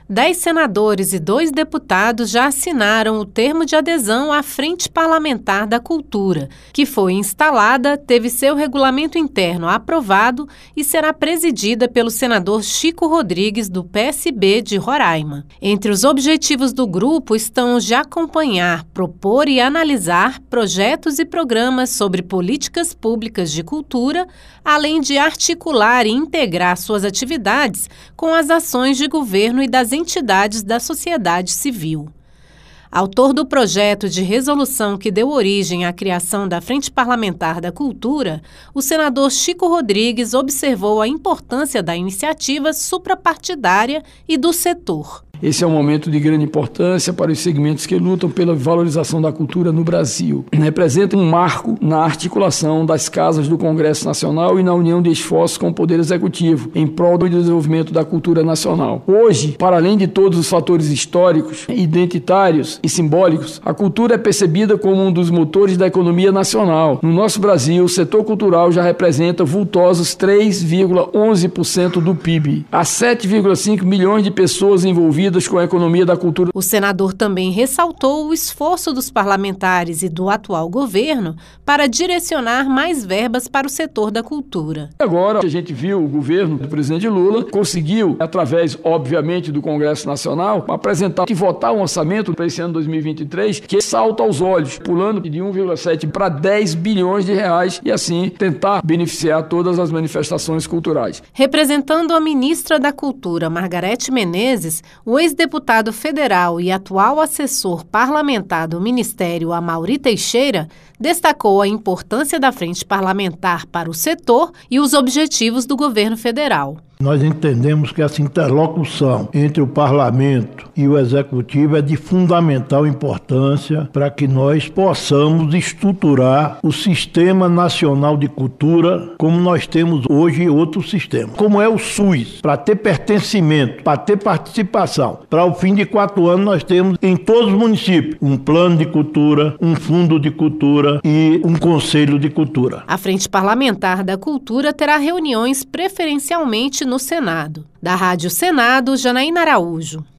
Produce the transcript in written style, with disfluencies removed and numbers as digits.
10 senadores e 2 deputados já assinaram o termo de adesão à Frente Parlamentar da Cultura, que foi instalada, teve seu regulamento interno aprovado e será presidida pelo senador Chico Rodrigues, do PSB de Roraima. Entre os objetivos do grupo estão os de acompanhar, propor e analisar projetos e programas sobre políticas públicas de cultura, além de articular e integrar suas atividades com as ações de governo e das entidades da sociedade civil. Autor do projeto de resolução que deu origem à criação da Frente Parlamentar da Cultura, o senador Chico Rodrigues observou a importância da iniciativa suprapartidária e do setor. Esse é um momento de grande importância para os segmentos que lutam pela valorização da cultura no Brasil. Representa um marco na articulação das casas do Congresso Nacional e na união de esforços com o Poder Executivo, em prol do desenvolvimento da cultura nacional. Hoje, para além de todos os fatores históricos, identitários e simbólicos, a cultura é percebida como um dos motores da economia nacional. No nosso Brasil, o setor cultural já representa vultosos 3,11% do PIB. Há 7,5 milhões de pessoas envolvidas com a economia da cultura. O senador também ressaltou o esforço dos parlamentares e do atual governo para direcionar mais verbas para o setor da cultura. Agora, a gente viu o governo do presidente Lula conseguiu, através, obviamente, do Congresso Nacional, apresentar e votar um orçamento para esse ano 2023 que salta aos olhos, pulando de 1,7 para 10 bilhões de reais e assim tentar beneficiar todas as manifestações culturais. Representando a ministra da Cultura, Margarete Menezes, o ex-deputado federal e atual assessor parlamentar do Ministério, Amaury Teixeira, destacou a importância da Frente Parlamentar para o setor e os objetivos do governo federal. Nós entendemos que essa interlocução entre o parlamento e o executivo é de fundamental importância para que nós possamos estruturar o Sistema Nacional de Cultura como nós temos hoje outro sistema, como é o SUS, para ter pertencimento, para ter participação. Para o fim de 4 anos nós temos em todos os municípios um plano de cultura, um fundo de cultura e um conselho de cultura. A Frente Parlamentar da Cultura terá reuniões preferencialmente no Senado. Da Rádio Senado, Janaína Araújo.